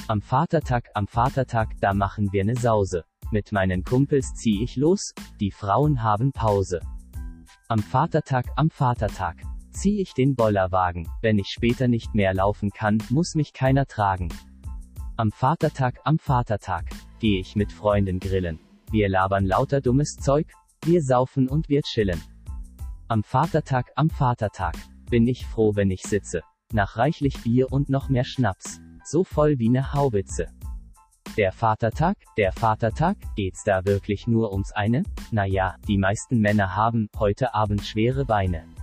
Am Vatertag, da machen wir ne Sause. Mit meinen Kumpels zieh ich los, die Frauen haben Pause. Am Vatertag, zieh ich den Bollerwagen. Wenn ich später nicht mehr laufen kann, muss mich keiner tragen. Am Vatertag, geh ich mit Freunden grillen. Wir labern lauter dummes Zeug, wir saufen und wir chillen. Am Vatertag, bin ich froh, wenn ich sitze. Nach reichlich Bier und noch mehr Schnaps. So voll wie ne Haubitze. Der Vatertag, geht's da wirklich nur ums eine? Naja, die meisten Männer haben heute Abend schwere Beine.